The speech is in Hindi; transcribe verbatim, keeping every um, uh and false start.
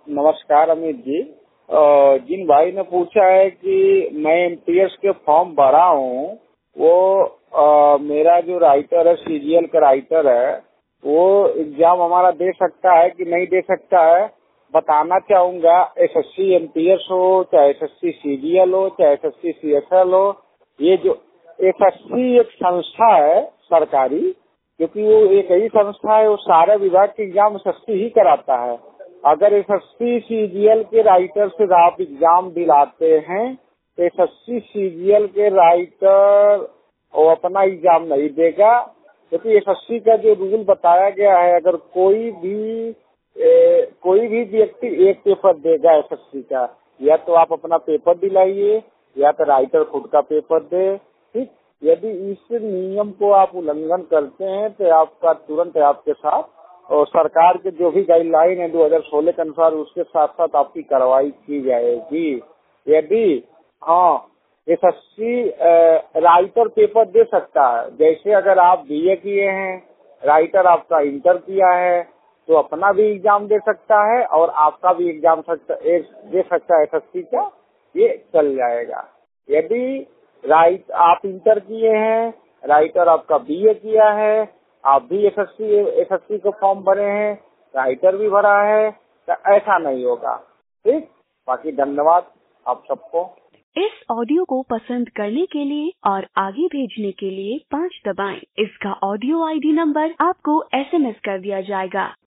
नमस्कार अमित जी। अ, जिन भाई ने पूछा है कि मैं एमटीएस के फॉर्म भरा हूँ, वो आ, मेरा जो राइटर है, सीजीएल का राइटर है, वो एग्जाम हमारा दे सकता है कि नहीं दे सकता है, बताना चाहूंगा। एसएससी एमटीएस हो, चाहे एसएससी सीजीएल हो, चाहे एसएससी सीएसएल हो, ये जो एसएससी एक संस्था है सरकारी, क्योंकि वो एक ही संस्था है, वो सारे विभाग के एग्जाम एसएससी ही कराता है। अगर एसएससी सीजीएल के राइटर से आप एग्जाम दिलाते हैं तो एसएससी सीजीएल के राइटर वो अपना एग्जाम नहीं देगा, क्योंकि एसएससी का जो रूल बताया गया है, अगर कोई भी ए, कोई भी व्यक्ति एक पेपर देगा एसएससी का, या तो आप अपना पेपर दिलाइए या तो राइटर खुद का पेपर दे। ठीक, यदि इस नियम को आप उल्लंघन करते हैं तो आपका तुरंत आपके साथ और सरकार के जो भी गाइडलाइन है दो हज़ार सोलह के अनुसार, उसके साथ साथ आपकी कार्रवाई की जाएगी। यदि हाँ एसएससी राइटर पेपर दे सकता है, जैसे अगर आप बीए किए हैं, राइटर आपका इंटर किया है, तो अपना भी एग्जाम दे सकता है और आपका भी एग्जाम सकता, दे सकता है एसएससी का, ये चल जाएगा। यदि राइट आप इंटर किए हैं, राइटर आपका बीए किया है, आप भी एसएससी एसएससी को फॉर्म भरे हैं, राइटर भी भरा है, तो ऐसा नहीं होगा। ठीक, बाकी धन्यवाद आप सबको। इस ऑडियो को पसंद करने के लिए और आगे भेजने के लिए पाँच दबाएं। इसका ऑडियो आईडी नंबर आपको एसएमएस कर दिया जाएगा।